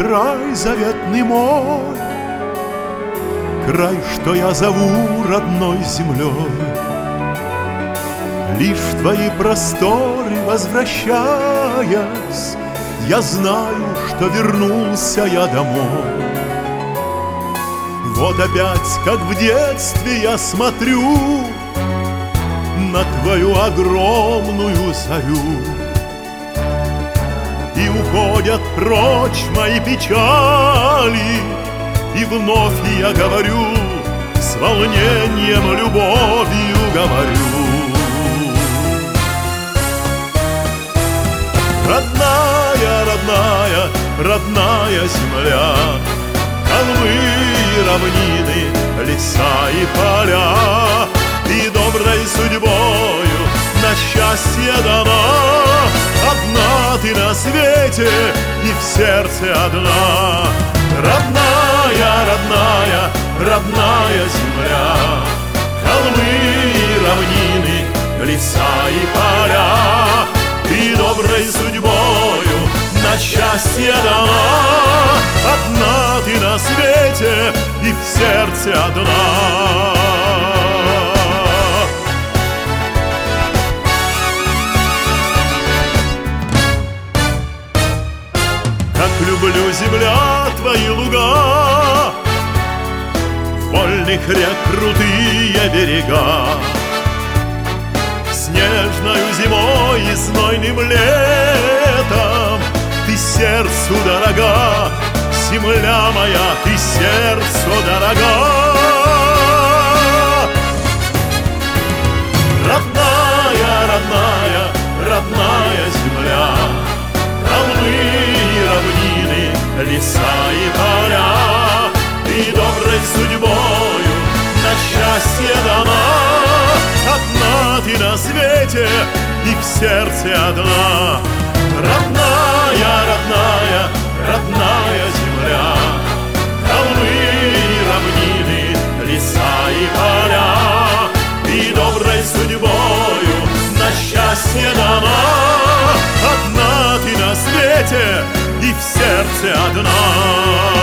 край заветный мой, край, что я зову родной землей. Лишь в твои просторы возвращаясь, я знаю, что вернулся я домой. Вот опять, как в детстве, я смотрю на твою огромную зарю, и уходят прочь мои печали, и вновь я говорю, с волнением, любовью говорю. Родная, родная, родная земля, холмы и равнины, леса и поля, и доброй судьбою на счастье дана. Одна ты на свете и в сердце одна. Родная, родная, родная земля, холмы и равнины, леса и поля, и доброй судьбою на счастье дана. Одна ты на свете и в сердце одна. Как люблю, земля, твои луга, вольных рек крутые берега, снежною зимой и знойным летом ты сердцу дорога, земля моя, ты сердцу дорога. Родная, родная, родная земля, холмы и равнины, леса и поля, и доброй судьбою на счастье дана. Одна ты на свете и в сердце одна. Родная, родная, родная земля, холмы и равнины, леса и поля, и доброй судьбою на счастье дана. Одна ты на свете и в сердце одна.